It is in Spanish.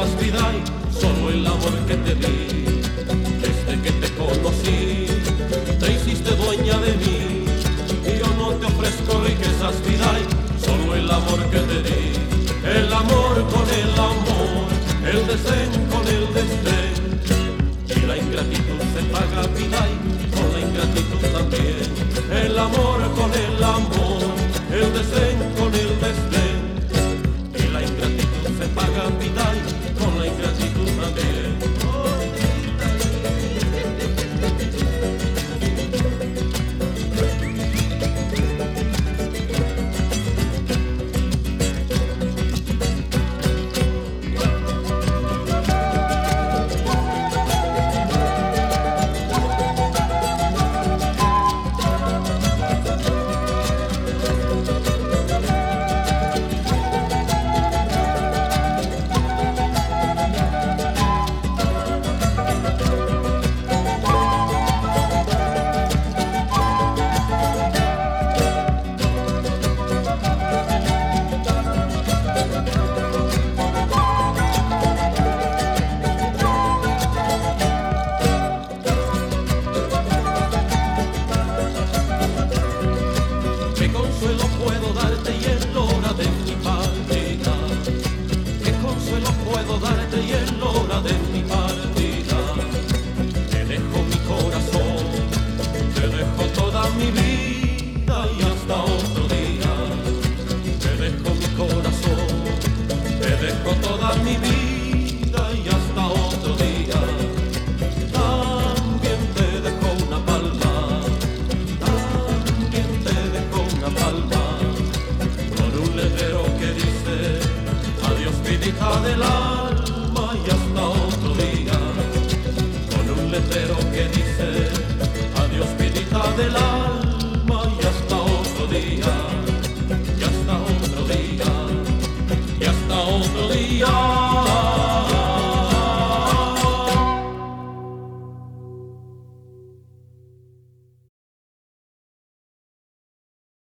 piensas, vida, y solo el amor que te di. Desde que te conocí, te hiciste dueña de mí. Y yo no te ofrezco riquezas, vida, y solo el amor que te di. El amor con el amor, el desdén con el desdén. Y la ingratitud se paga, vida, y con la ingratitud también. El amor con el amor, el desdén con el desdén. Y la ingratitud se paga, vida, y con la ingratitud también. Del alma y hasta otro día, con un letrero que dice